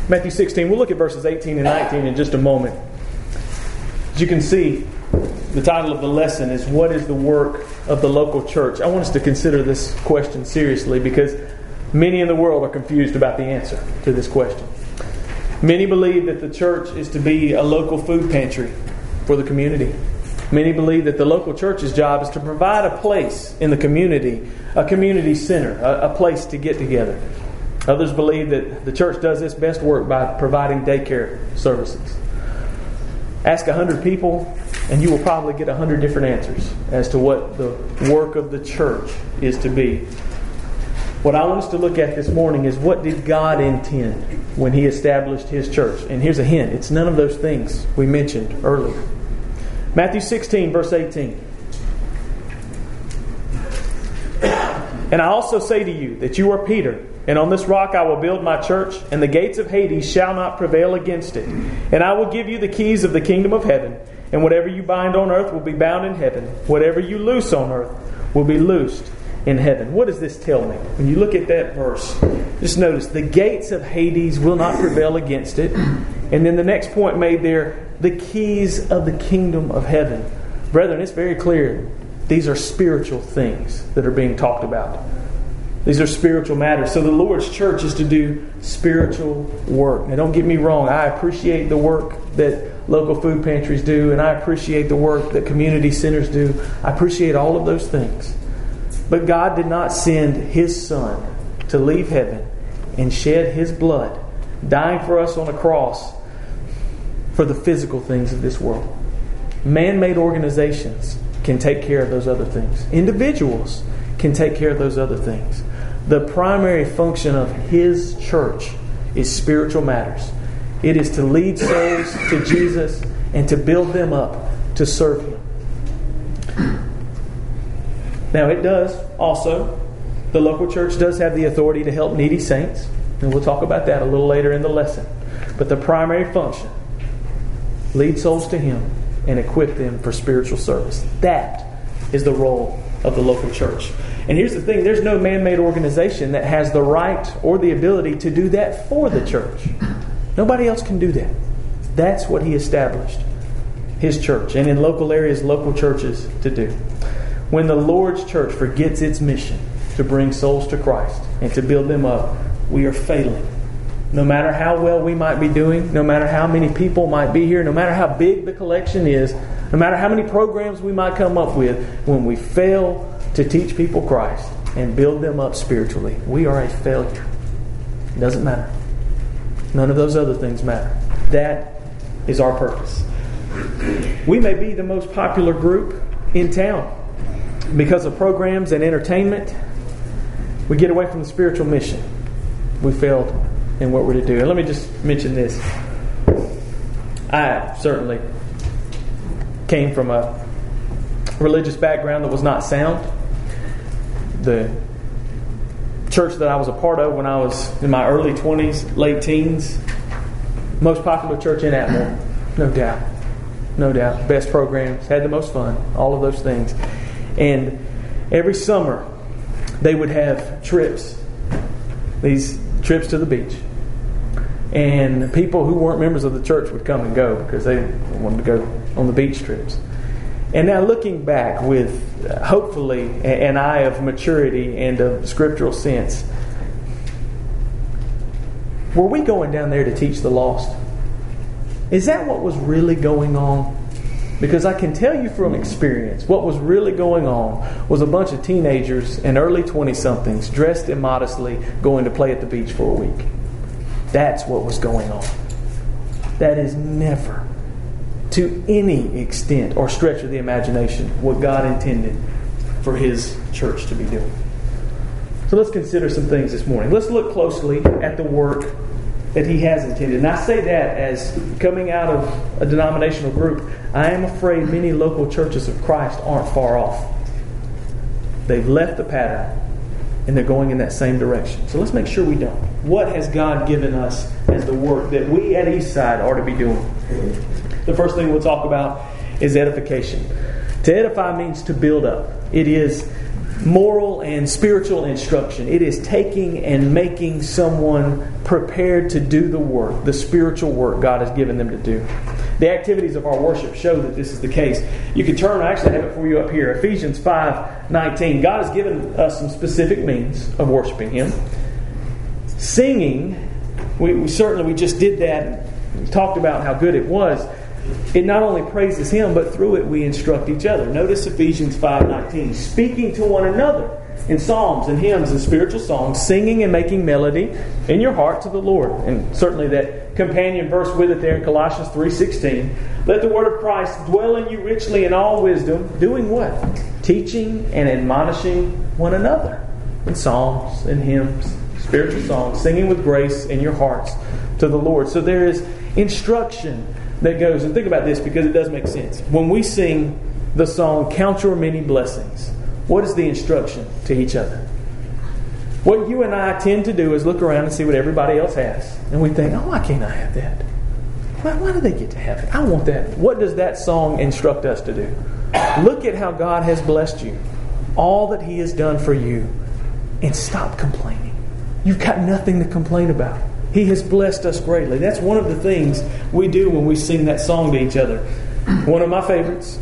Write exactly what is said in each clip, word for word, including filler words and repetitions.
Matthew sixteen, we'll look at verses eighteen and nineteen in just a moment. As you can see, the title of the lesson is, What is the Work of the Local Church? I want us to consider this question seriously because many in the world are confused about the answer to this question. Many believe that the church is to be a local food pantry for the community. Many believe that the local church's job is to provide a place in the community, a community center, a, a place to get together. Others believe that the church does its best work by providing daycare services. Ask a hundred people, and you will probably get a hundred different answers as to what the work of the church is to be. What I want us to look at this morning is, what did God intend when He established His church? And here's a hint. It's none of those things we mentioned earlier. Matthew sixteen, verse eighteen. And I also say to you that you are Peter, and on this rock I will build my church, and the gates of Hades shall not prevail against it. And I will give you the keys of the kingdom of heaven. And whatever you bind on earth will be bound in heaven. Whatever you loose on earth will be loosed in heaven. What does this tell me? When you look at that verse, just notice the gates of Hades will not prevail against it. And then the next point made there, the keys of the kingdom of heaven. Brethren, it's very clear. These are spiritual things that are being talked about. These are spiritual matters. So the Lord's church is to do spiritual work. Now don't get me wrong. I appreciate the work that local food pantries do, and I appreciate the work that community centers do. I appreciate all of those things. But God did not send His Son to leave heaven and shed His blood, dying for us on a cross, for the physical things of this world. Man-made organizations can take care of those other things. Individuals can take care of those other things. The primary function of His church is spiritual matters. It is to lead souls to Jesus and to build them up to serve Him. Now it does also, the local church does have the authority to help needy saints. And we'll talk about that a little later in the lesson. But the primary function, lead souls to Him and equip them for spiritual service. That is the role of the local church. And here's the thing, there's no man-made organization that has the right or the ability to do that for the church. Nobody else can do that. That's what He established His church, and in local areas, local churches to do. When the Lord's church forgets its mission to bring souls to Christ and to build them up, we are failing. No matter how well we might be doing, no matter how many people might be here, no matter how big the collection is, no matter how many programs we might come up with, when we fail to teach people Christ and build them up spiritually, we are a failure. It doesn't matter. None of those other things matter. That is our purpose. We may be the most popular group in town. Because of programs and entertainment, we get away from the spiritual mission. We failed in what we're to do. And let me just mention this. I certainly came from a religious background that was not sound. The church that I was a part of when I was in my early twenties, late teens, most popular church in Atmore, no doubt. No doubt. Best programs, had the most fun, all of those things. And every summer, they would have trips, these trips to the beach. And people who weren't members of the church would come and go because they wanted to go on the beach trips. And now looking back with, uh, hopefully, an eye of maturity and of scriptural sense, were we going down there to teach the lost? Is that what was really going on? Because I can tell you from experience, what was really going on was a bunch of teenagers and early twenty-somethings dressed immodestly going to play at the beach for a week. That's what was going on. That is never, to any extent or stretch of the imagination, what God intended for His church to be doing. So let's consider some things this morning. Let's look closely at the work that He has intended. And I say that as coming out of a denominational group, I am afraid many local churches of Christ aren't far off. They've left the pattern and they're going in that same direction. So let's make sure we don't. What has God given us as the work that we at Eastside are to be doing? The first thing we'll talk about is edification. To edify means to build up. It is moral and spiritual instruction. It is taking and making someone prepared to do the work, the spiritual work God has given them to do. The activities of our worship show that this is the case. You can turn, I actually have it for you up here, Ephesians five nineteen. God has given us some specific means of worshiping Him. Singing, we, we certainly we just did that. We talked about how good it was. It not only praises Him, but through it we instruct each other. Notice Ephesians five nineteen. Speaking to one another in psalms and hymns and spiritual songs, singing and making melody in your heart to the Lord. And certainly that companion verse with it there in Colossians three sixteen. Let the word of Christ dwell in you richly in all wisdom, doing what? Teaching and admonishing one another in psalms and hymns, spiritual songs, singing with grace in your hearts to the Lord. So there is instruction that goes, and think about this because it does make sense. When we sing the song, Count Your Many Blessings, what is the instruction to each other? What you and I tend to do is look around and see what everybody else has. And we think, oh, why can't I have that? Why, why do they get to have it? I want that. What does that song instruct us to do? Look at how God has blessed you, all that He has done for you, and stop complaining. You've got nothing to complain about. He has blessed us greatly. That's one of the things we do when we sing that song to each other. One of my favorites.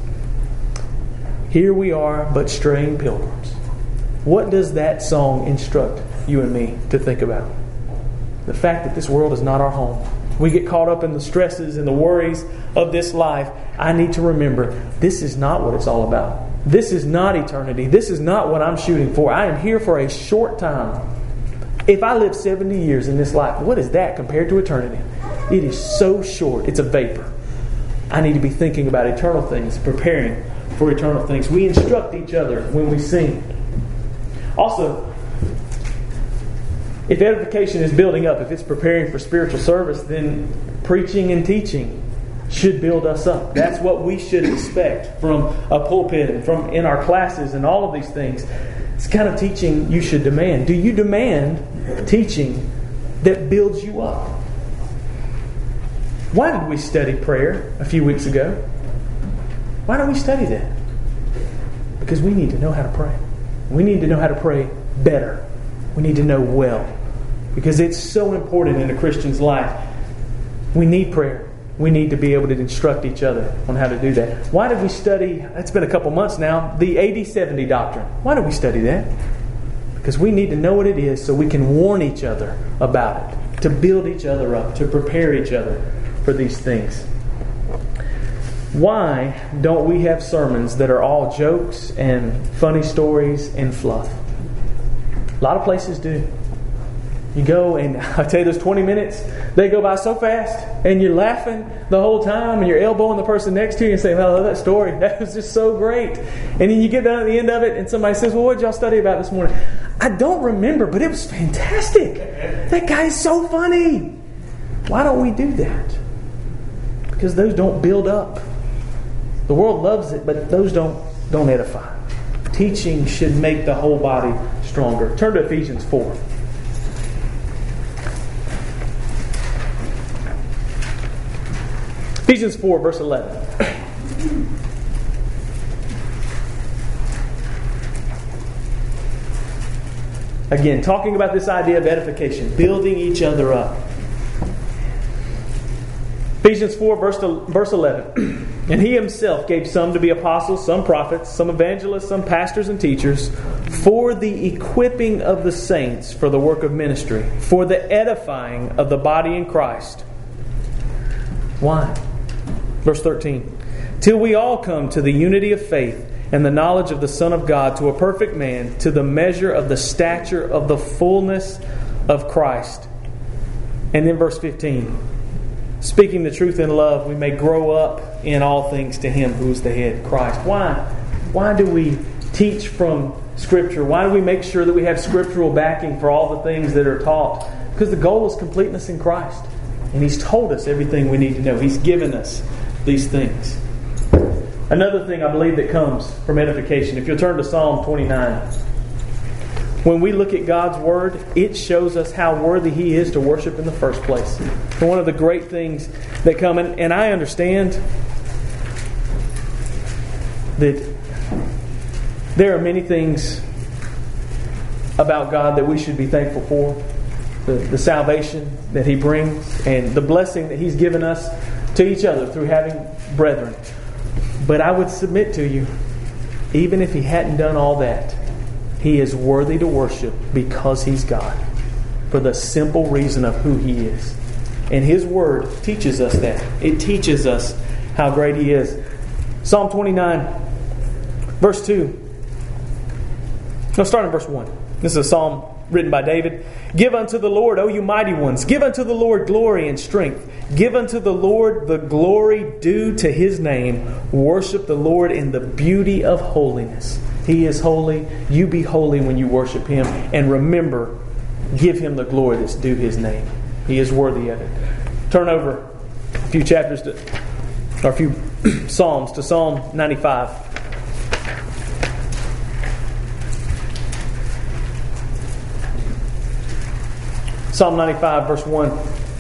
Here we are, but straying pilgrims. What does that song instruct you and me to think about? The fact that this world is not our home. We get caught up in the stresses and the worries of this life. I need to remember, this is not what it's all about. This is not eternity. This is not what I'm shooting for. I am here for a short time. If I live seventy years in this life, what is that compared to eternity? It is so short. It's a vapor. I need to be thinking about eternal things, preparing for eternal things. We instruct each other when we sing. Also, if edification is building up, if it's preparing for spiritual service, then preaching and teaching should build us up. That's what we should expect from a pulpit and from in our classes and all of these things. It's the kind of teaching you should demand. Do you demand teaching that builds you up? Why did we study prayer a few weeks ago? Why don't we study that? Because we need to know how to pray. We need to know how to pray better. We need to know well. Because it's so important in a Christian's life. We need prayer. We need to be able to instruct each other on how to do that. Why did we study, it's been a couple months now, the A D seventy doctrine? Why did we study that? Because we need to know what it is so we can warn each other about it, to build each other up, to prepare each other for these things. Why don't we have sermons that are all jokes and funny stories and fluff? A lot of places do. You go and I tell you, those twenty minutes, they go by so fast, and you're laughing the whole time, and you're elbowing the person next to you and saying, well, I love that story. That was just so great. And then you get down at the end of it, and somebody says, well, what did y'all study about this morning? I don't remember, but it was fantastic. That guy is so funny. Why don't we do that? Because those don't build up. The world loves it, but those don't, don't edify. Teaching should make the whole body stronger. Turn to Ephesians four. Ephesians four, verse eleven. Again, talking about this idea of edification, building each other up. Ephesians four, verse, verse eleven. And He Himself gave some to be apostles, some prophets, some evangelists, some pastors and teachers, for the equipping of the saints for the work of ministry, for the edifying of the body in Christ. Why? Verse thirteen. Till we all come to the unity of faith and the knowledge of the Son of God, to a perfect man, to the measure of the stature of the fullness of Christ. And then verse fifteen. Speaking the truth in love, we may grow up in all things to Him who is the head, Christ. Why? Why do we teach from Scripture? Why do we make sure that we have scriptural backing for all the things that are taught? Because the goal is completeness in Christ. And He's told us everything we need to know. He's given us these things. Another thing I believe that comes from edification, if you'll turn to Psalm twenty-nine. When we look at God's Word, it shows us how worthy He is to worship in the first place. And one of the great things that come, and, and I understand that there are many things about God that we should be thankful for. The, the salvation that He brings and the blessing that He's given us to each other through having brethren. But I would submit to you, even if He hadn't done all that, He is worthy to worship because He's God, for the simple reason of who He is. And His Word teaches us that. It teaches us how great He is. Psalm twenty-nine, verse two. No, start in verse one. This is a psalm written by David. Give unto the Lord, O you mighty ones. Give unto the Lord glory and strength. Give unto the Lord the glory due to His name. Worship the Lord in the beauty of holiness. He is holy. You be holy when you worship Him. And remember, give Him the glory that's due His name. He is worthy of it. Turn over a few chapters to, or a few Psalms to Psalm ninety-five. Psalm ninety-five, verse one.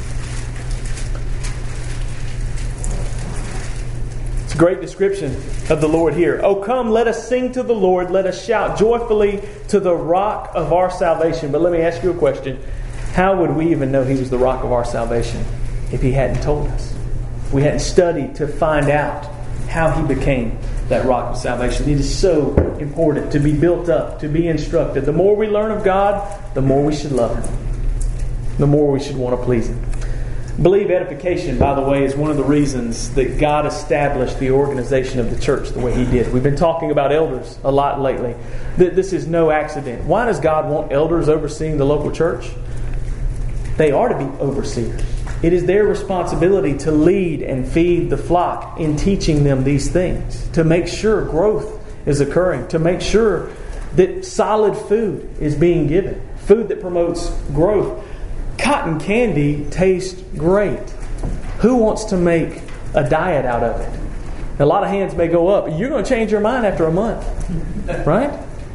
It's a great description of the Lord here. Oh, come, let us sing to the Lord. Let us shout joyfully to the rock of our salvation. But let me ask you a question. How would we even know He was the rock of our salvation if He hadn't told us? If we hadn't studied to find out how He became that rock of salvation. It is so important to be built up, to be instructed. The more we learn of God, the more we should love Him. The more we should want to please Him. I believe edification, by the way, is one of the reasons that God established the organization of the church the way He did. We've been talking about elders a lot lately. This is no accident. Why does God want elders overseeing the local church? They are to be overseers. It is their responsibility to lead and feed the flock in teaching them these things, to make sure growth is occurring, to make sure that solid food is being given, food that promotes growth. Cotton candy tastes great. Who wants to make a diet out of it? A lot of hands may go up. You're going to change your mind after a month, right?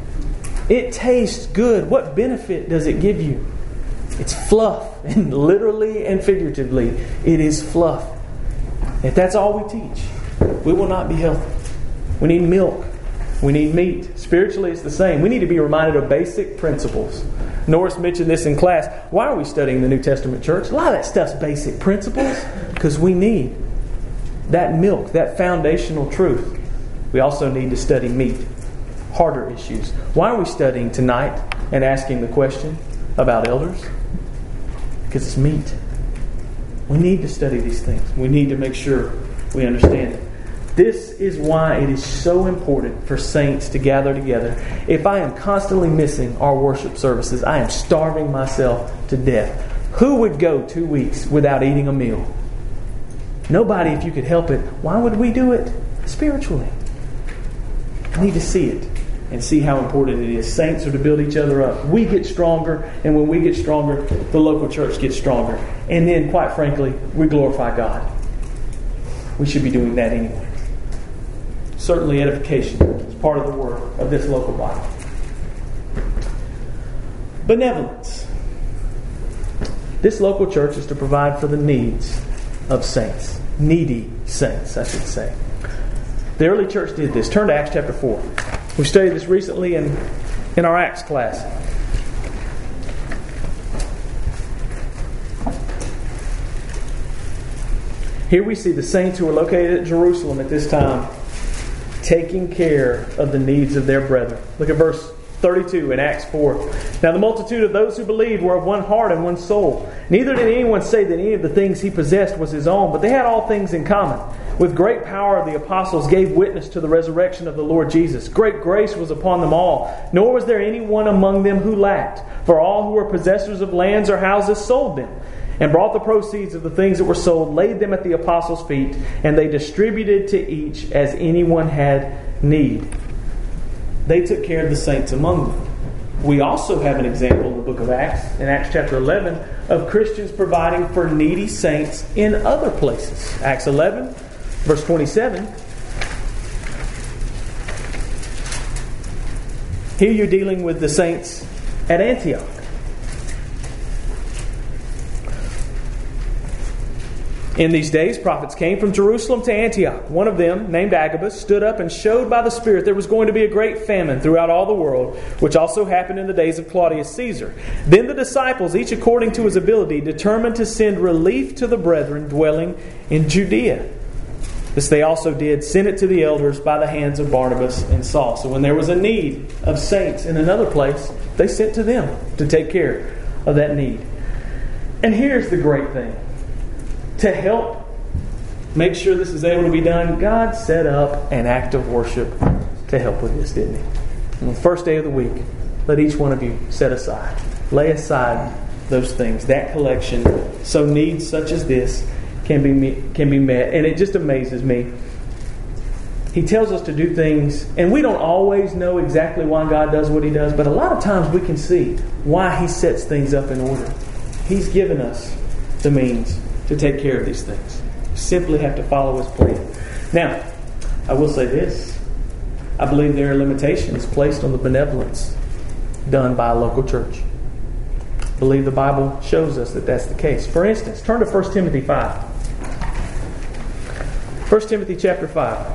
It tastes good. What benefit does it give you? It's fluff, and literally and figuratively, it is fluff. If that's all we teach, we will not be healthy. We need milk. We need meat. Spiritually, it's the same. We need to be reminded of basic principles. Norris mentioned this in class. Why are we studying the New Testament church? A lot of that stuff's basic principles because we need that milk, that foundational truth. We also need to study meat, harder issues. Why are we studying tonight and asking the question about elders? Because it's meat. We need to study these things. We need to make sure we understand it. This is why it is so important for saints to gather together. If I am constantly missing our worship services, I am starving myself to death. Who would go two weeks without eating a meal? Nobody, if you could help it. Why would we do it? Spiritually. I need to see it and see how important it is. Saints are to build each other up. We get stronger, and when we get stronger, the local church gets stronger. And then, quite frankly, we glorify God. We should be doing that anyway. Certainly edification is part of the work of this local body. Benevolence. This local church is to provide for the needs of saints. Needy saints, I should say. The early church did this. Turn to Acts chapter four. We studied this recently in, in our Acts class. Here we see the saints who were located at Jerusalem at this time taking care of the needs of their brethren. Look at verse thirty-two in Acts four. Now the multitude of those who believed were of one heart and one soul. Neither did anyone say that any of the things he possessed was his own, but they had all things in common. With great power the apostles gave witness to the resurrection of the Lord Jesus. Great grace was upon them all, nor was there anyone among them who lacked. For all who were possessors of lands or houses sold them, and brought the proceeds of the things that were sold, laid them at the apostles' feet, and they distributed to each as anyone had need. They took care of the saints among them. We also have an example in the book of Acts, in Acts chapter eleven, of Christians providing for needy saints in other places. Acts eleven, verse twenty-seven. Here you're dealing with the saints at Antioch. In these days, prophets came from Jerusalem to Antioch. One of them, named Agabus, stood up and showed by the Spirit there was going to be a great famine throughout all the world, which also happened in the days of Claudius Caesar. Then the disciples, each according to his ability, determined to send relief to the brethren dwelling in Judea. This they also did, send it to the elders by the hands of Barnabas and Saul. So when there was a need of saints in another place, they sent to them to take care of that need. And here's the great thing. To help make sure this is able to be done, God set up an act of worship to help with this, didn't He? On the first day of the week, let each one of you set aside, lay aside those things, that collection, so needs such as this can be can be met. And it just amazes me. He tells us to do things, and we don't always know exactly why God does what He does, but a lot of times we can see why He sets things up in order. He's given us the means to take care of these things. You simply have to follow His plan. Now, I will say this. I believe there are limitations placed on the benevolence done by a local church. I believe the Bible shows us that that's the case. For instance, turn to First Timothy five. First Timothy chapter five.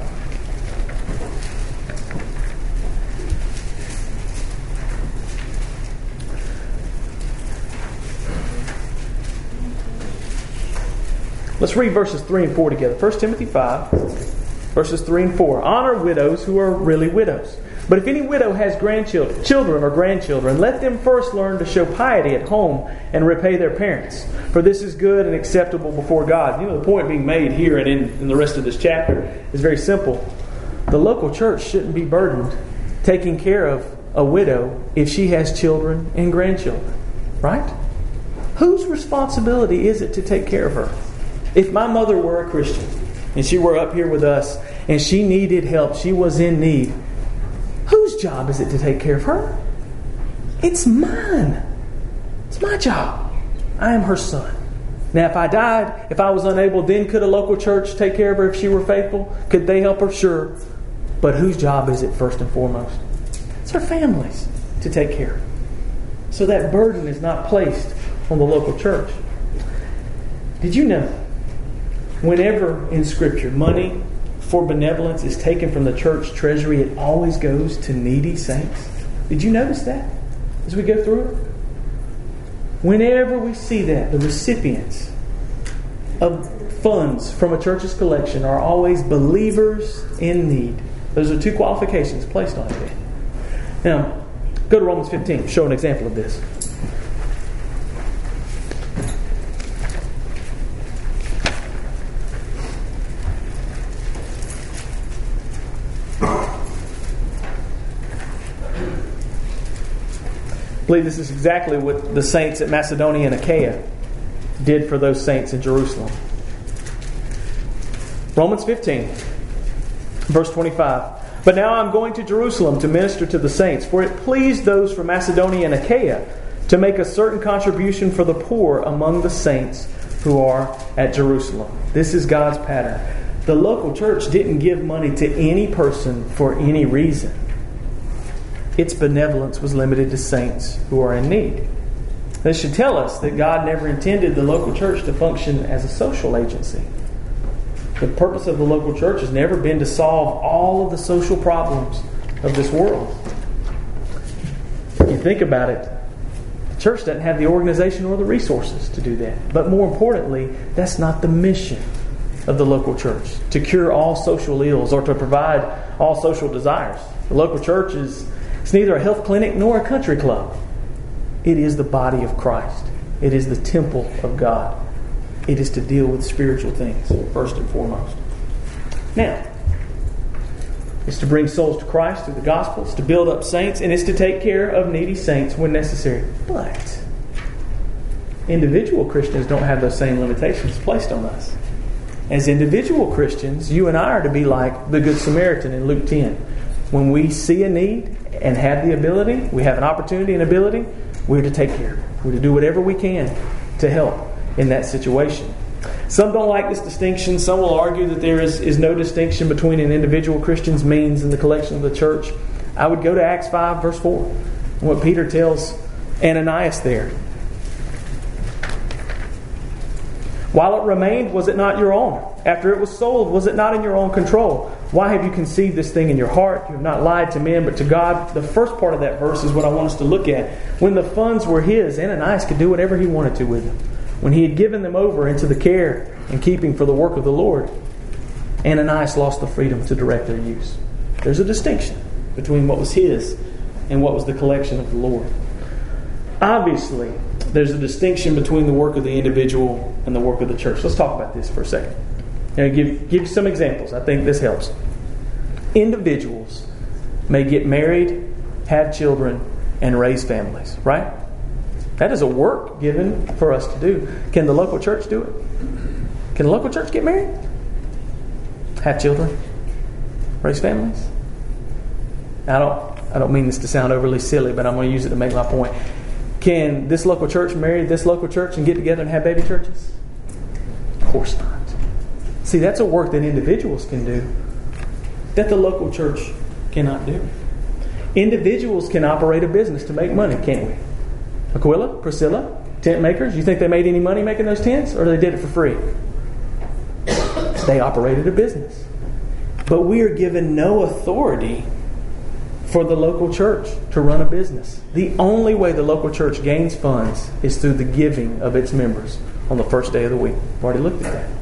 Let's read verses three and four together. First Timothy five, verses three and four. Honor widows who are really widows. But if any widow has grandchildren, children or grandchildren, let them first learn to show piety at home and repay their parents. For this is good and acceptable before God. You know, the point being made here and in, in the rest of this chapter is very simple. The local church shouldn't be burdened taking care of a widow if she has children and grandchildren. Right? Whose responsibility is it to take care of her? If my mother were a Christian and she were up here with us and she needed help, she was in need, whose job is it to take care of her? It's mine. It's my job. I am her son. Now, if I died, if I was unable, then could a local church take care of her if she were faithful? Could they help her? Sure. But whose job is it first and foremost? It's her family's to take care of. So that burden is not placed on the local church. Did you know, whenever in Scripture money for benevolence is taken from the church treasury, it always goes to needy saints? Did you notice that as we go through it? Whenever we see that, the recipients of funds from a church's collection are always believers in need. Those are two qualifications placed on it. Now, go to Romans fifteen. Show an example of this. I believe this is exactly what the saints at Macedonia and Achaia did for those saints in Jerusalem. Romans fifteen, verse twenty-five. But now I'm going to Jerusalem to minister to the saints, for it pleased those from Macedonia and Achaia to make a certain contribution for the poor among the saints who are at Jerusalem. This is God's pattern. The local church didn't give money to any person for any reason. Its benevolence was limited to saints who are in need. This should tell us that God never intended the local church to function as a social agency. The purpose of the local church has never been to solve all of the social problems of this world. If you think about it, the church doesn't have the organization or the resources to do that. But more importantly, that's not the mission of the local church, to cure all social ills or to provide all social desires. The local church is It's neither a health clinic nor a country club. It is the body of Christ. It is the temple of God. It is to deal with spiritual things, first and foremost. Now, it's to bring souls to Christ through the gospel. It's to build up saints, and it's to take care of needy saints when necessary. But individual Christians don't have those same limitations placed on us. As individual Christians, you and I are to be like the Good Samaritan in Luke ten. When we see a need and have the ability, we have an opportunity and ability, we're to take care of it. We're to do whatever we can to help in that situation. Some don't like this distinction. Some will argue that there is, is no distinction between an individual Christian's means and the collection of the church. I would go to Acts five, verse four, and what Peter tells Ananias there. While it remained, was it not your own? After it was sold, was it not in your own control? Why have you conceived this thing in your heart? You have not lied to men, but to God. The first part of that verse is what I want us to look at. When the funds were his, Ananias could do whatever he wanted to with them. When he had given them over into the care and keeping for the work of the Lord, Ananias lost the freedom to direct their use. There's a distinction between what was his and what was the collection of the Lord. Obviously, there's a distinction between the work of the individual and the work of the church. Let's talk about this for a second. I'll give, give you some examples. I think this helps. Individuals may get married, have children, and raise families, right? That is a work given for us to do. Can the local church do it? Can the local church get married? Have children? Raise families? I don't I don't mean this to sound overly silly, but I'm going to use it to make my point. Can this local church marry this local church and get together and have baby churches? Of course not. See, that's a work that individuals can do that the local church cannot do. Individuals can operate a business to make money, can't we? Aquila, Priscilla, tent makers, you think they made any money making those tents, or they did it for free? They operated a business. But we are given no authority for the local church to run a business. The only way the local church gains funds is through the giving of its members on the first day of the week. We've already looked at that.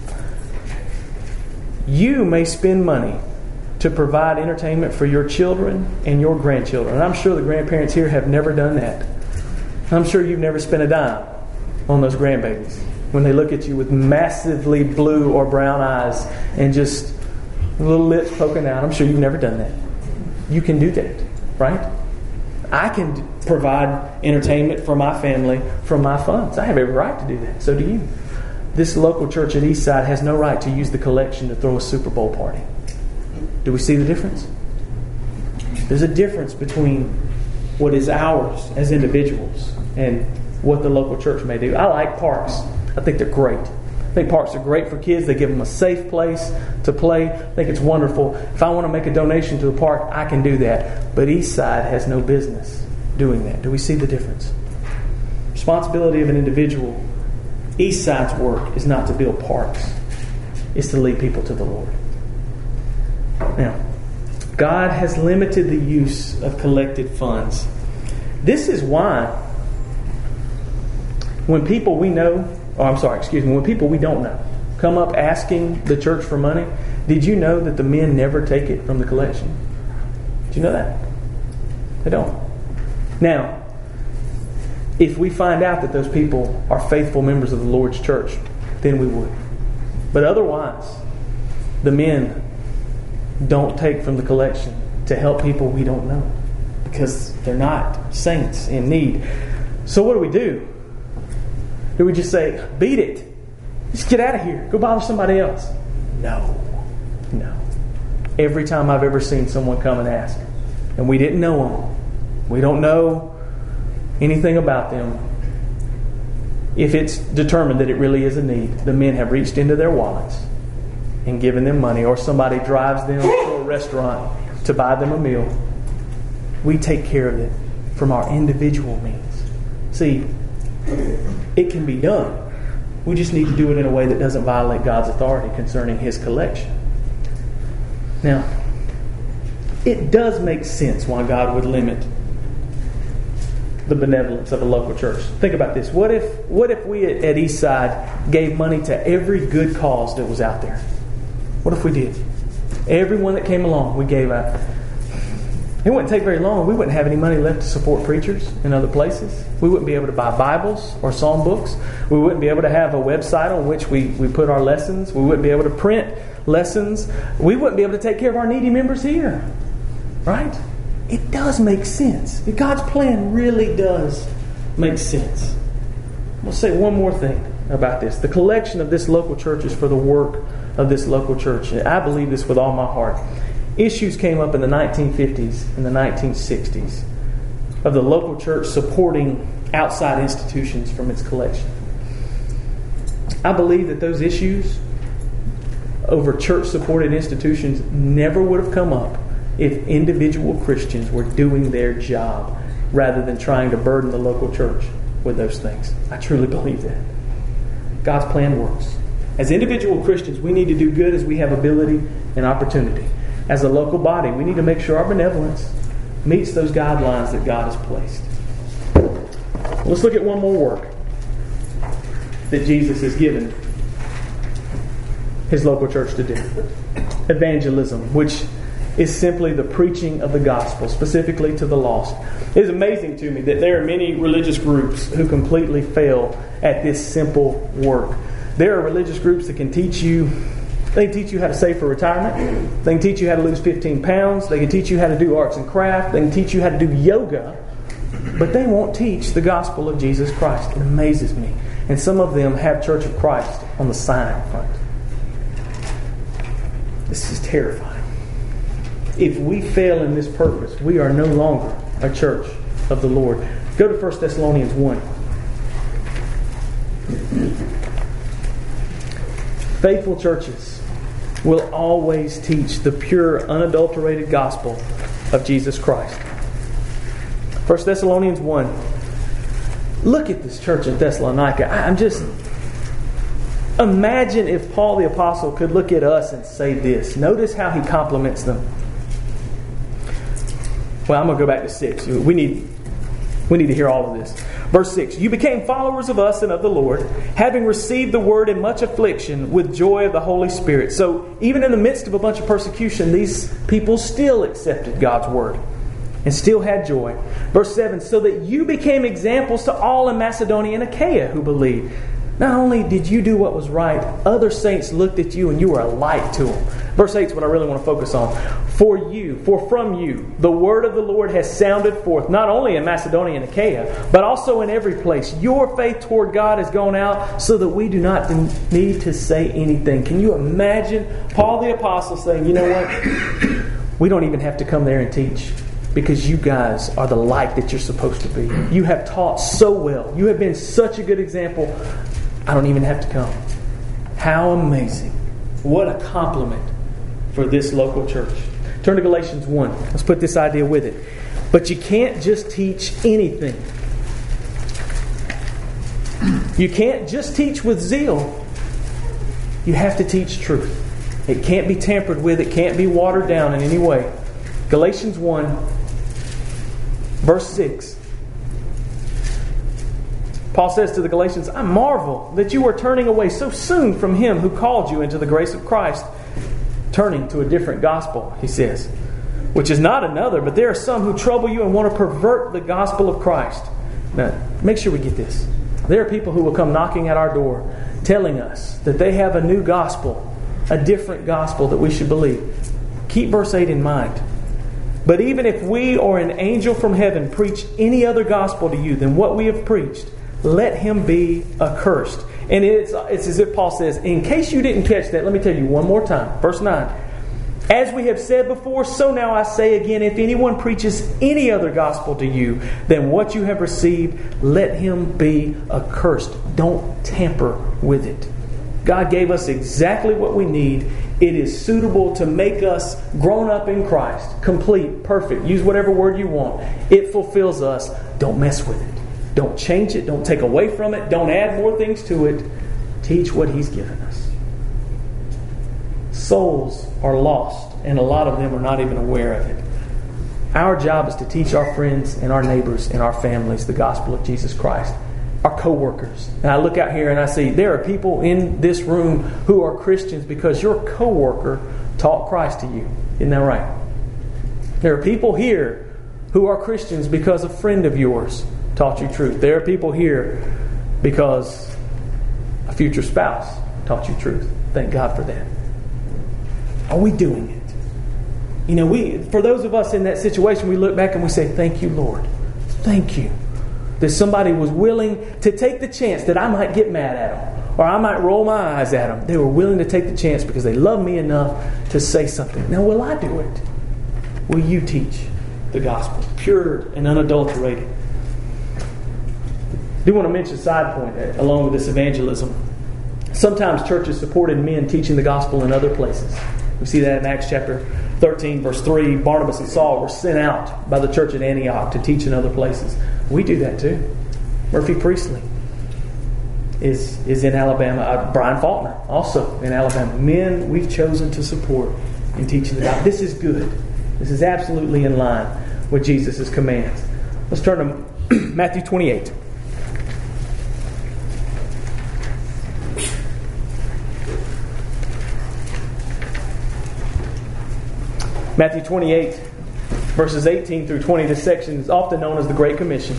You may spend money to provide entertainment for your children and your grandchildren. And I'm sure the grandparents here have never done that. I'm sure you've never spent a dime on those grandbabies when they look at you with massively blue or brown eyes and just little lips poking out. I'm sure you've never done that. You can do that, right? I can provide entertainment for my family from my funds. I have every right to do that. So do you. This local church at Eastside has no right to use the collection to throw a Super Bowl party. Do we see the difference? There's a difference between what is ours as individuals and what the local church may do. I like parks. I think they're great. I think parks are great for kids. They give them a safe place to play. I think it's wonderful. If I want to make a donation to a park, I can do that. But Eastside has no business doing that. Do we see the difference? Responsibility of an individual. Eastside's work is not to build parks. It's to lead people to the Lord. Now, God has limited the use of collected funds. This is why when people we know, oh, I'm sorry, excuse me, when people we don't know come up asking the church for money, did you know that the men never take it from the collection? Did you know that? They don't. Now, if we find out that those people are faithful members of the Lord's church, then we would. But otherwise, the men don't take from the collection to help people we don't know because they're not saints in need. So what do we do? Do we just say, beat it? Just get out of here. Go bother somebody else. No. No. Every time I've ever seen someone come and ask, and we didn't know them, we don't know anything about them, if it's determined that it really is a need, the men have reached into their wallets and given them money, or somebody drives them to a restaurant to buy them a meal. We take care of it from our individual means. See, it can be done. We just need to do it in a way that doesn't violate God's authority concerning His collection. Now, it does make sense why God would limit the benevolence of a local church. Think about this. What if what if we at, at Eastside gave money to every good cause that was out there? What if we did? Everyone that came along, we gave out. It wouldn't take very long. We wouldn't have any money left to support preachers in other places. We wouldn't be able to buy Bibles or psalm books. We wouldn't be able to have a website on which we, we put our lessons. We wouldn't be able to print lessons. We wouldn't be able to take care of our needy members here. Right? It does make sense. God's plan really does make sense. I'll say one more thing about this. The collection of this local church is for the work of this local church. I believe this with all my heart. Issues came up in the nineteen fifties and the nineteen sixties of the local church supporting outside institutions from its collection. I believe that those issues over church-supported institutions never would have come up if individual Christians were doing their job rather than trying to burden the local church with those things. I truly believe that. God's plan works. As individual Christians, we need to do good as we have ability and opportunity. As a local body, we need to make sure our benevolence meets those guidelines that God has placed. Let's look at one more work that Jesus has given His local church to do. Evangelism, which is simply the preaching of the gospel, specifically to the lost. It is amazing to me that there are many religious groups who completely fail at this simple work. There are religious groups that can teach you, they can teach you how to save for retirement. They can teach you how to lose fifteen pounds. They can teach you how to do arts and crafts. They can teach you how to do yoga. But they won't teach the gospel of Jesus Christ. It amazes me. And some of them have Church of Christ on the sign out front. This is terrifying. If we fail in this purpose, we are no longer a church of the Lord. Go to First Thessalonians one. Faithful churches will always teach the pure, unadulterated gospel of Jesus Christ. First Thessalonians one. Look at this church in Thessalonica. I'm just... Imagine if Paul the Apostle could look at us and say this. Notice how he compliments them. Well, I'm going to go back to six. We need, we need to hear all of this. Verse six. You became followers of us and of the Lord, having received the word in much affliction with joy of the Holy Spirit. So even in the midst of a bunch of persecution, these people still accepted God's word and still had joy. Verse seven. So that you became examples to all in Macedonia and Achaia who believed. Not only did you do what was right, other saints looked at you and you were a light to them. Verse eight is what I really want to focus on. For you, for from you, the word of the Lord has sounded forth, not only in Macedonia and Achaia, but also in every place. Your faith toward God has gone out so that we do not need to say anything. Can you imagine Paul the Apostle saying, you know what? We don't even have to come there and teach, because you guys are the light that you're supposed to be. You have taught so well. You have been such a good example. I don't even have to come. How amazing. What a compliment for this local church. Turn to Galatians one. Let's put this idea with it. But you can't just teach anything. You can't just teach with zeal. You have to teach truth. It can't be tampered with. It can't be watered down in any way. Galatians one, verse six. Paul says to the Galatians, I marvel that you are turning away so soon from Him who called you into the grace of Christ, turning to a different gospel, he says, which is not another, but there are some who trouble you and want to pervert the gospel of Christ. Now, make sure we get this. There are people who will come knocking at our door, telling us that they have a new gospel, a different gospel that we should believe. Keep verse eight in mind. But even if we or an angel from heaven preach any other gospel to you than what we have preached, let him be accursed. And it's, it's as if Paul says, in case you didn't catch that, let me tell you one more time. Verse nine. As we have said before, so now I say again, if anyone preaches any other gospel to you than what you have received, let him be accursed. Don't tamper with it. God gave us exactly what we need. It is suitable to make us grown up in Christ, complete, perfect. Use whatever word you want. It fulfills us. Don't mess with it. Don't change it. Don't take away from it. Don't add more things to it. Teach what He's given us. Souls are lost, and a lot of them are not even aware of it. Our job is to teach our friends and our neighbors and our families the gospel of Jesus Christ. Our co-workers. And I look out here and I see there are people in this room who are Christians because your co-worker taught Christ to you. Isn't that right? There are people here who are Christians because a friend of yours taught you truth. There are people here because a future spouse taught you truth. Thank God for that. Are we doing it? You know, we for those of us in that situation, we look back and we say, thank you, Lord. Thank you that somebody was willing to take the chance that I might get mad at them or I might roll my eyes at them. They were willing to take the chance because they love me enough to say something. Now, will I do it? Will you teach the gospel, pure and unadulterated? I do want to mention a side point along with this evangelism. Sometimes churches supported men teaching the gospel in other places. We see that in Acts chapter thirteen, verse three. Barnabas and Saul were sent out by the church at Antioch to teach in other places. We do that too. Murphy Priestley. is, is in Alabama. Uh, Brian Faulkner, also in Alabama. Men we've chosen to support in teaching the gospel. This is good. This is absolutely in line with Jesus' commands. Let's turn to Matthew twenty-eight. Matthew twenty-eight, verses eighteen through twenty. This section is often known as the Great Commission.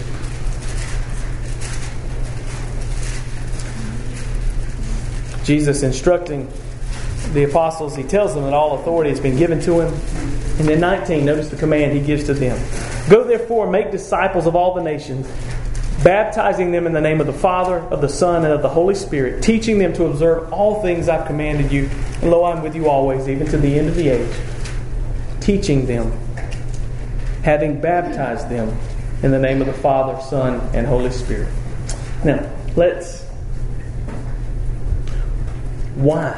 Jesus instructing the apostles, he tells them that all authority has been given to him. And then nineteen, notice the command he gives to them. Go therefore, make disciples of all the nations, baptizing them in the name of the Father, of the Son, and of the Holy Spirit, teaching them to observe all things I've commanded you. And lo, I'm with you always, even to the end of the age. Teaching them, having baptized them in the name of the Father, Son, and Holy Spirit. Now, let's... Why?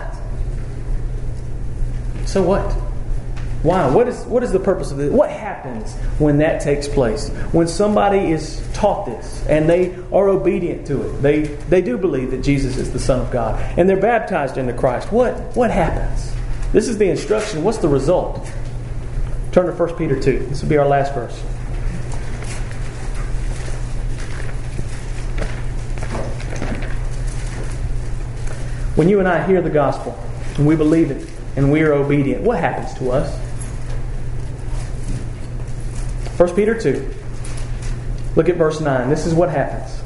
So what? Why? What is what is the purpose of this? What happens when that takes place? When somebody is taught this and they are obedient to it. They they do believe that Jesus is the Son of God. And they're baptized into Christ. What what happens? This is the instruction. What's the result? Turn to First Peter two. This will be our last verse. When you and I hear the gospel and we believe it and we are obedient, what happens to us? First Peter two. Look at verse nine. This is what happens.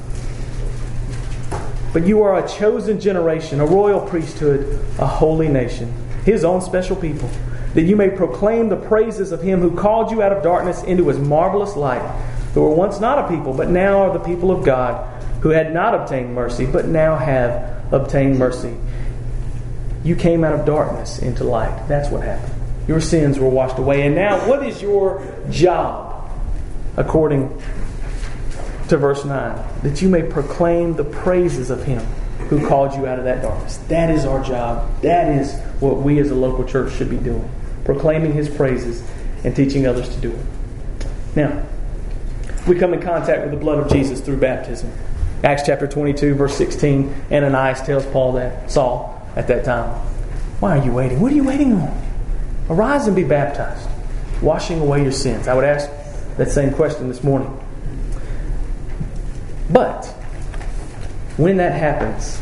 But you are a chosen generation, a royal priesthood, a holy nation, His own special people, that you may proclaim the praises of Him who called you out of darkness into His marvelous light, who were once not a people, but now are the people of God, who had not obtained mercy, but now have obtained mercy. You came out of darkness into light. That's what happened. Your sins were washed away. And now, what is your job? According to verse nine, that you may proclaim the praises of Him who called you out of that darkness. That is our job. That is what we as a local church should be doing. Proclaiming His praises and teaching others to do it. Now, we come in contact with the blood of Jesus through baptism. Acts chapter twenty-two, verse sixteen, Ananias tells Paul that, Saul, at that time, why are you waiting? What are you waiting on? Arise and be baptized, washing away your sins. I would ask that same question this morning. But when that happens,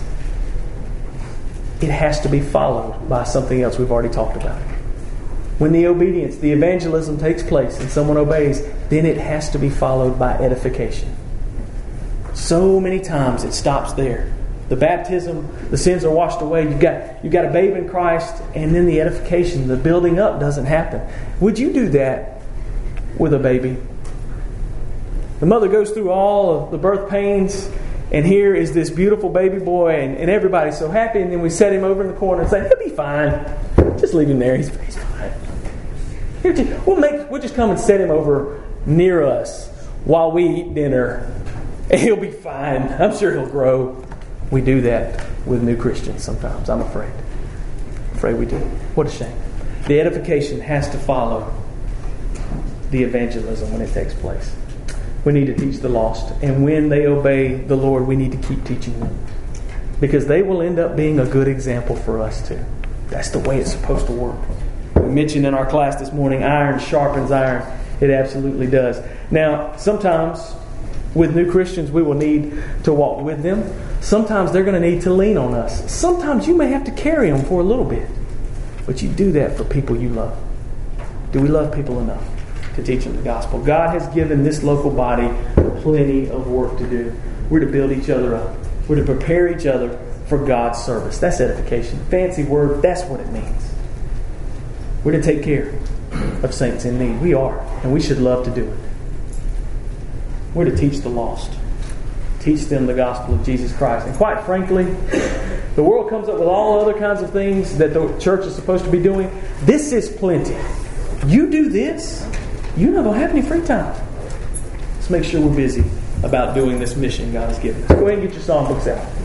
it has to be followed by something else we've already talked about. When the obedience, the evangelism takes place and someone obeys, then it has to be followed by edification. So many times it stops there. The baptism, the sins are washed away. You've got, you've got a babe in Christ, and then the edification, the building up doesn't happen. Would you do that with a baby? The mother goes through all of the birth pains, and here is this beautiful baby boy, and, and everybody's so happy, and then we set him over in the corner and say, he'll be fine. Just leave him there. He's, he's fine. Here, just, we'll, make, we'll just come and set him over near us while we eat dinner, and he'll be fine. I'm sure he'll grow. We do that with new Christians sometimes, I'm afraid. I'm afraid we do. What a shame. The edification has to follow the evangelism when it takes place. We need to teach the lost. And when they obey the Lord, we need to keep teaching them. Because they will end up being a good example for us too. That's the way it's supposed to work. We mentioned in our class this morning, iron sharpens iron. It absolutely does. Now, sometimes with new Christians, we will need to walk with them. Sometimes they're going to need to lean on us. Sometimes you may have to carry them for a little bit. But you do that for people you love. Do we love people enough to teach them the gospel? God has given this local body plenty of work to do. We're to build each other up. We're to prepare each other for God's service. That's edification. Fancy word, that's what it means. We're to take care of saints in need. We are. And we should love to do it. We're to teach the lost. Teach them the gospel of Jesus Christ. And quite frankly, the world comes up with all other kinds of things that the church is supposed to be doing. This is plenty. You do this, you're not going to have any free time. Let's make sure we're busy about doing this mission God has given us. Go ahead and get your songbooks out.